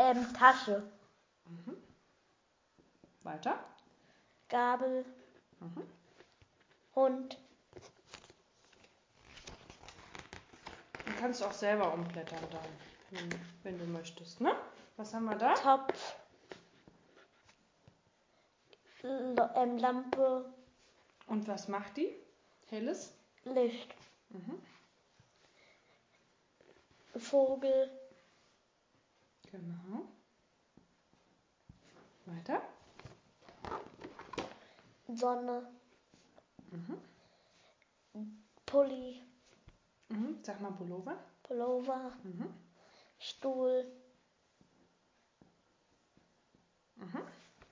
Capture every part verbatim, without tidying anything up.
ähm, Tasche. Mhm. Weiter. Gabel. Mhm. Hund. Du kannst auch selber umblättern dann, wenn, wenn du möchtest, ne? Was haben wir da? Topf. L ähm, Lampe. Und was macht die? Helles? Licht. Mhm. Vogel. Genau. Weiter. Sonne. Mhm. Pulli. Mhm. Sag mal Pullover. Pullover. Mhm. Stuhl. Mhm.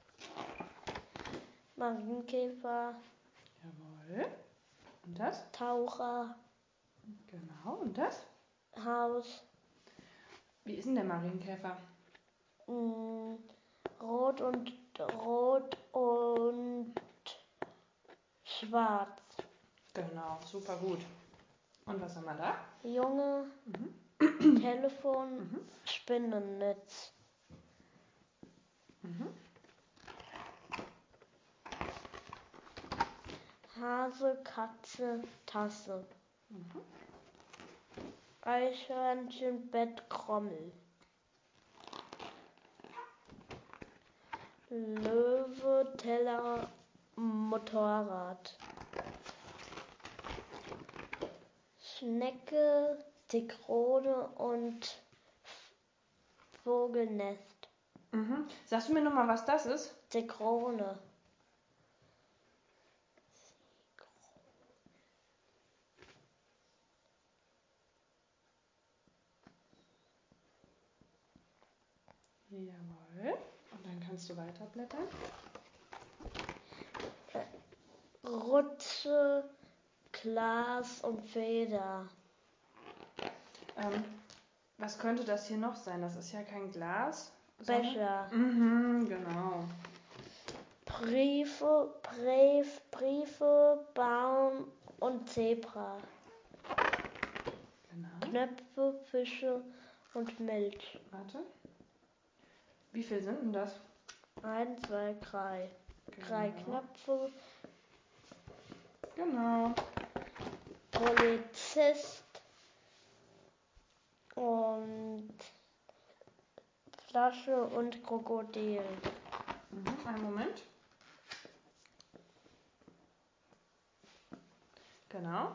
Marienkäfer. Jawohl. Und das? Taucher. Genau. Und das? Haus. Wie ist denn der Marienkäfer? Mh, rot und rot und schwarz. Genau, super gut. Und was haben wir da? Junge. Mhm. Telefon. Mhm. Spinnennetz. Mhm. Hase, Katze, Tasse. Mhm. Eichhörnchen, Bett, Krommel. Löwe, Teller, Motorrad. Schnecke, Zitrone und Vogelnest. Mhm. Sagst du mir nochmal, was das ist? Zitrone. Jawohl. Und dann kannst du weiterblättern. Rutsche, Glas und Feder. Ähm, was könnte das hier noch sein? Das ist ja kein Glas. Becher. Mhm, genau. Briefe, Brief, Briefe, Baum und Zebra. Genau. Knöpfe, Fische und Milch. Warte. Wie viel sind denn das? Eins, zwei, drei. Genau. Drei Knöpfe. Genau. Polizist und Flasche und Krokodil. Mhm, einen Moment. Genau.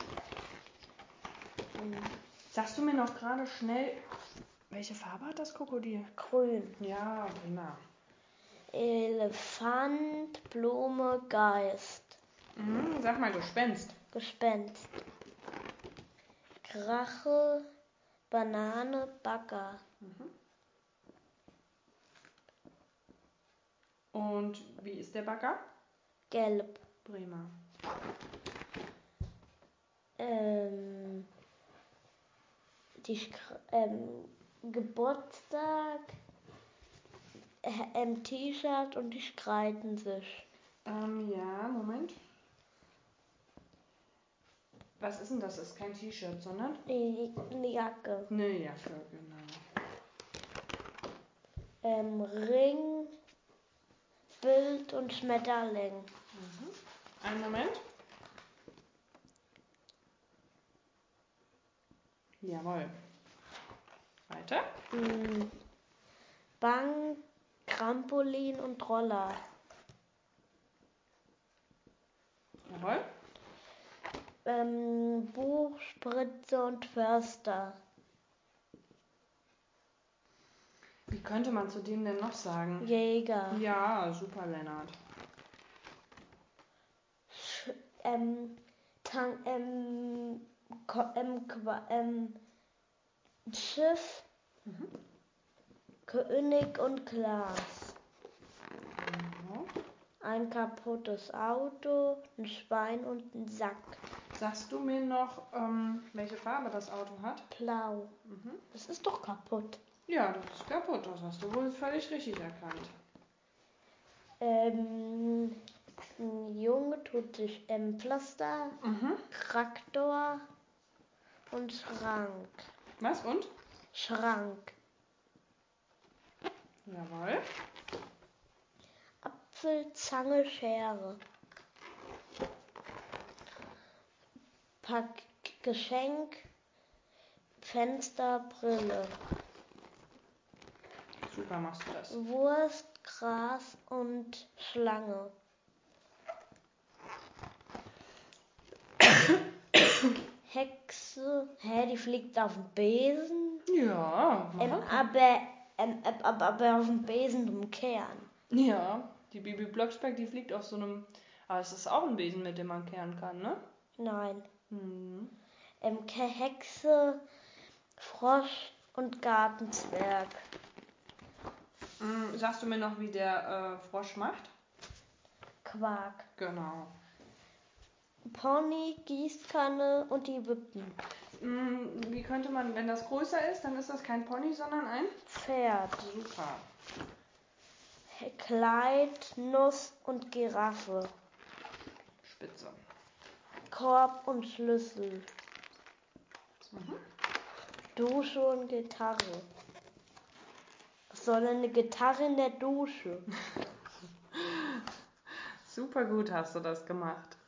Mhm. Sagst du mir noch gerade schnell, welche Farbe hat das Krokodil? Grün. Ja, prima. Elefant, Blume, Geist. Mhm, sag mal Gespenst. Gespenst. Drache, Banane, Bagger. Mhm. Und wie ist der Bagger? Gelb. Prima. Ähm, die Skr ähm, Geburtstag, äh, ähm, T-Shirt und die streiten sich. Ähm, ja, Moment. Was ist denn das? Das ist kein T-Shirt, sondern? Eine Jacke. Eine Jacke, genau. Ähm, Ring, Bild und Schmetterling. Mhm. Einen Moment. Jawohl. Weiter. Mhm. Bank, Trampolin und Roller. Jawohl. Ähm, Buch, Spritze und Förster. Wie könnte man zu dem denn noch sagen? Jäger. Ja, super, Lennart. Sch ähm, Tan ähm, Ko ähm, Qua ähm, Schiff, Mhm. König und Glas. Genau. Ein kaputtes Auto, ein Schwein und ein Sack. Sagst du mir noch, ähm, welche Farbe das Auto hat? Blau. Mhm. Das ist doch kaputt. Ja, das ist kaputt. Das hast du wohl völlig richtig erkannt. Ähm, ein Junge tut sich im Pflaster, Mhm. Traktor und Schrank. Was und? Schrank. Jawohl. Apfel, Zange, Schere. Pack Geschenk, Fenster, Brille. Super machst du das. Wurst, Gras und Schlange. Hexe, hä, die fliegt auf dem Besen. Ja, Ähm, mach. aber, ähm, ab- ab- aber auf dem Besen umkehren. Ja, die Bibi Blocksberg, die fliegt auf so einem. Aber es ist auch ein Besen, mit dem man kehren kann, ne? Nein. Mhm. Ähm, Ke- Hexe, Frosch und Gartenzwerg. Mhm. Sagst du mir noch, wie der äh, Frosch macht? Quark. Genau. Pony, Gießkanne und die Wippen. Mhm. Wie könnte man, wenn das größer ist, dann ist das kein Pony, sondern ein Pferd. Super. Kleid, Nuss und Giraffe. Spitze. Korb und Schlüssel. Mhm. Dusche und Gitarre. Was soll denn eine Gitarre in der Dusche? Super gut hast du das gemacht.